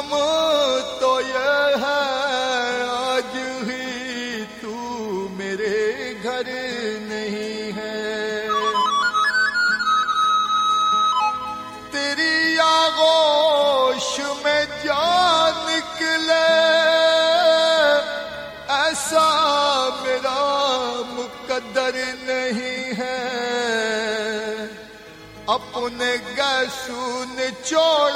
गम तो ये है आज ही तू मेरे घर नहीं है। तेरी आगोश में जान निकले ऐसा मेरा मुकद्दर नहीं है। अपने गैसू निचोड़